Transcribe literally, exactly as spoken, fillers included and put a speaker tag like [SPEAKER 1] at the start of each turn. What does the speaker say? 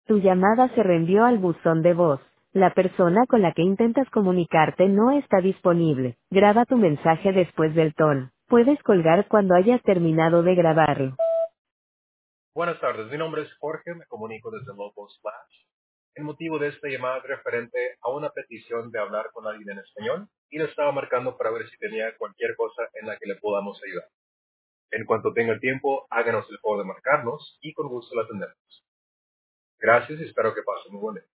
[SPEAKER 1] Tu llamada se reenvió al buzón de voz. La persona con la que intentas comunicarte no está disponible. Graba tu mensaje después del tono. Puedes colgar cuando hayas terminado de grabarlo.
[SPEAKER 2] Buenas tardes, mi nombre es Jorge, me comunico desde Local Slash. El motivo de esta llamada es referente a una petición de hablar con alguien en español y le estaba marcando para ver si tenía cualquier cosa en la que le podamos ayudar. En cuanto tenga el tiempo, háganos el favor de marcarnos y con gusto la atendemos. Gracias y espero que pasen muy buen día.